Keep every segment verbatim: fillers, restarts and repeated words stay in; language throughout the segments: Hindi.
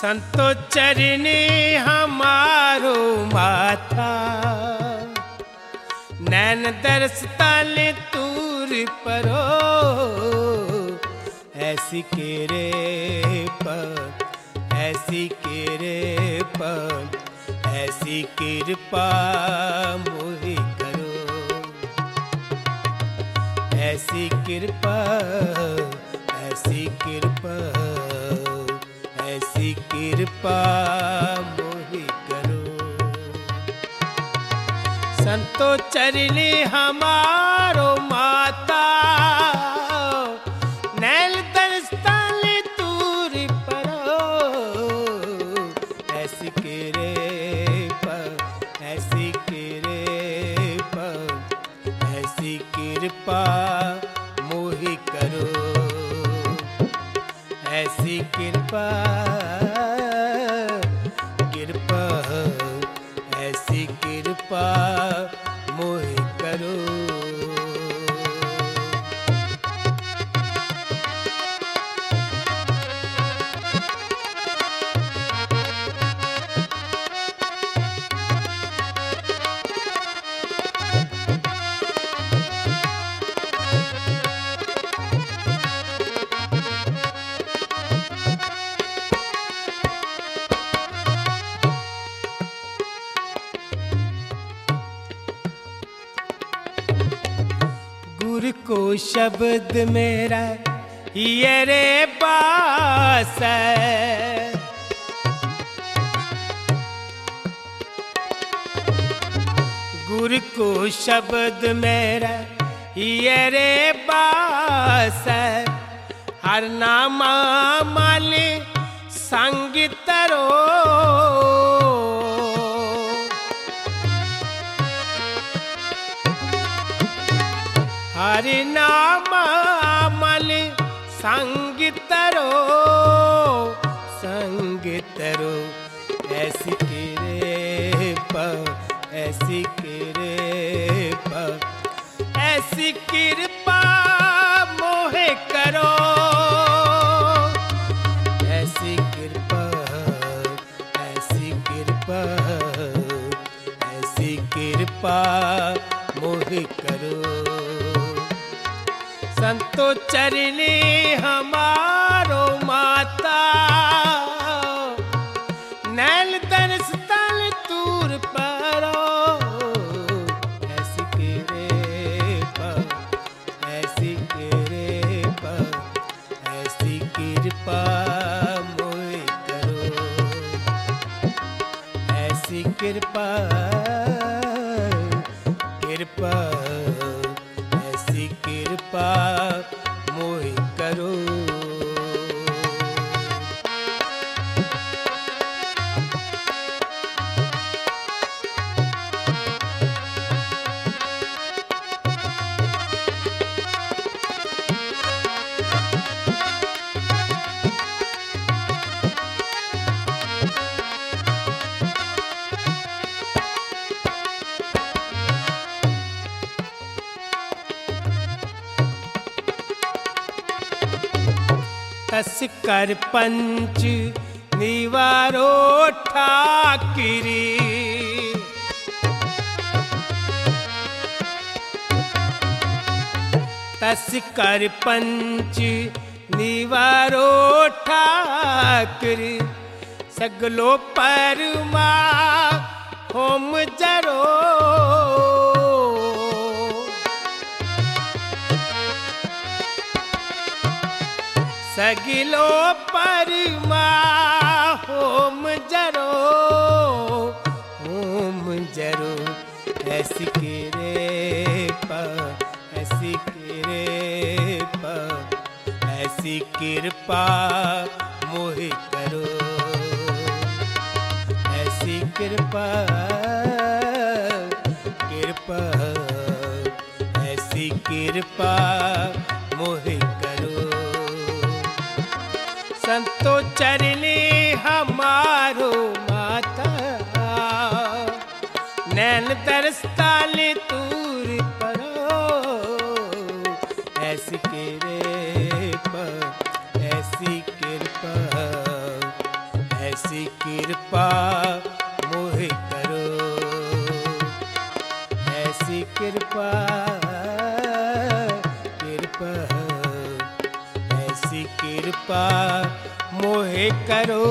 संतो चरणी हमारो माथा, नैन दर्श ताले तूर परो, ऐसी केरे पर, ऐसी केरे पर, ऐसी कृपा मोहि करो, ऐसी कृपा, ऐसी कृपा, ऐसी कृपा मोहि करो। संतो चरणी हमारो माता, नैन दर्श ताले तूर परो, ऐसी केरे पर, ऐसी केरे पर, ऐसी कृपा मोहि करो, ऐसी कृपा, कृपा, ऐसी कृपा मोहि करो। गुरु को शब्द मेरा ये रे पास है, गुरु को शब्द मेरा ये रे पास है, हर नामा माले संग तरो, हरि नाम मल संग तरो, संग तरो, ऐसी केरे पर, ऐसी केरे पर, ऐसी कृपा मोहे करो, ऐसी कृपा, ऐसी कृपा, ऐसी कृपा मोहे करो। संतो चरणी हमारो माता, नैन दर्श ताले तूर परो, ऐसी केरे पर, ऐसी केरे पर, ऐसी कृपा मोहि करो, ऐसी कृपा, कृपा, ऐसी कृपा मोहि करो। तस कर पंच निवारो ठाकिरी, तस कर पंच निवारो ठाकिरी, सगलो परमा होम जरो, सगिलो परमा होम जरो, होम जरो, ऐसी केरे पर, ऐसी केरे पर, ऐसी कृपा मोहि करो, ऐसी कृपा, कृपा, ऐसी कृपा मोहि करो। संतो चरणी हमारो माता, नैन दर्श ताले तूर परो, ऐसी केरे पर, ऐसी कृपा, कृपा मोहे करो, ऐसी कृपा कृपा ऐसी कृपा मोहे करो।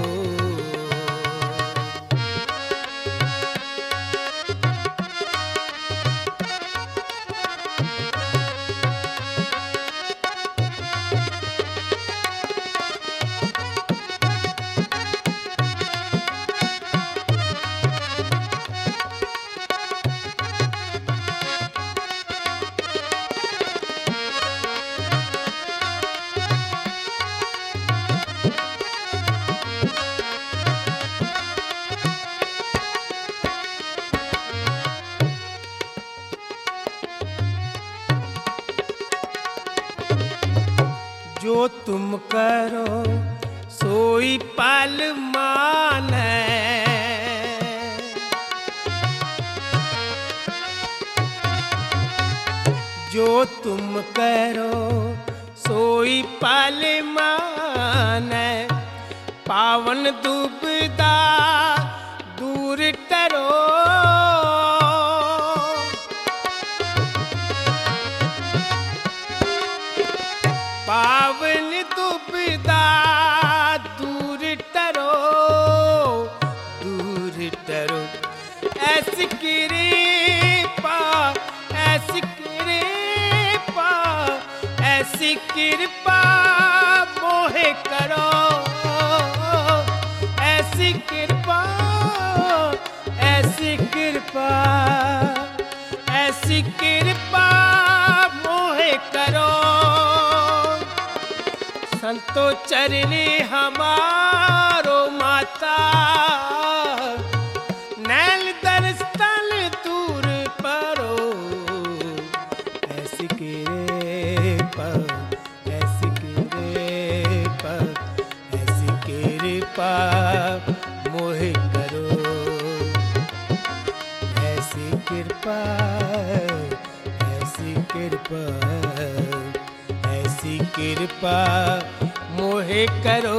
जो तुम करो सोई पल मानै, जो तुम करो सोई पल मानै, पावन दुबदा दूर टरो, पावन दुबदा दूर टरो, दूर टरो। ऐसी कृपा ऐसी कृपा ऐसी कृपा मोहे करो, ऐसी कृपा ऐसी कृपा ऐसी कृपा मोहे करो। संतो चरणी हमारो माता, नैन दर्शन दूर परो, ऐसी कृपा ऐसी कृपा ऐसी कृपा मोहे करो, ऐसी कृपा ऐसी कृपा ऐसी कृपा मोहे करो।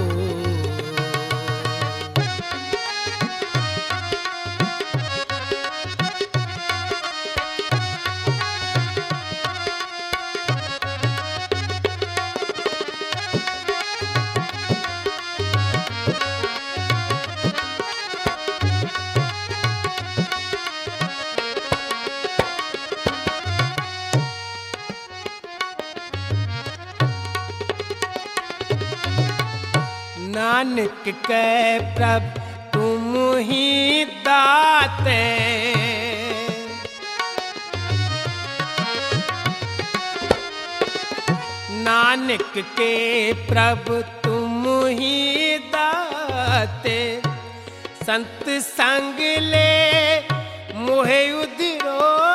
नानक के प्रभ तुम ही दाते, नानक के प्रभ तुम ही दाते, संत संग ले मोहे उधरो,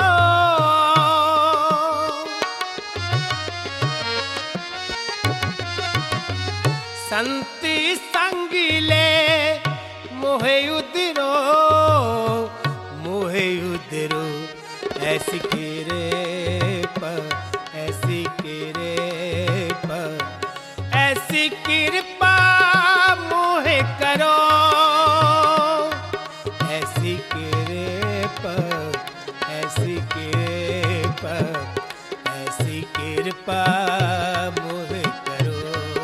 संति संग ले मोहे उधरो, मोहे उधरो। ऐसी कृपा ऐसी कृपा ऐसी कृपा मोहे करो, ऐसी कृपा ऐसी कृपा ऐसी कृपा मोहे करो।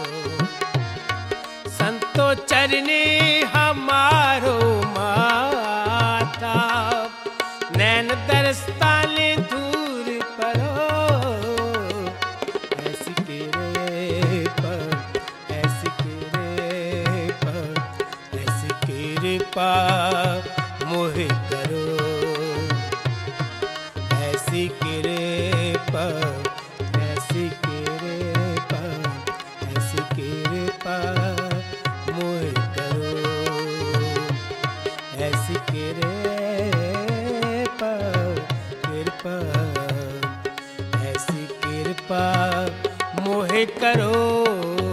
संतो चरणी हमारो माता, नैन दर्शन दूर परो, ऐसी कृपा ऐसी कृपा ऐसी कृपा मोहे करो, ऐसी कृपा ऐसी कृपा ऐसी कृपा मोहे करो, ऐसी कृपा कृपा ऐसी कृपा मोहे करो।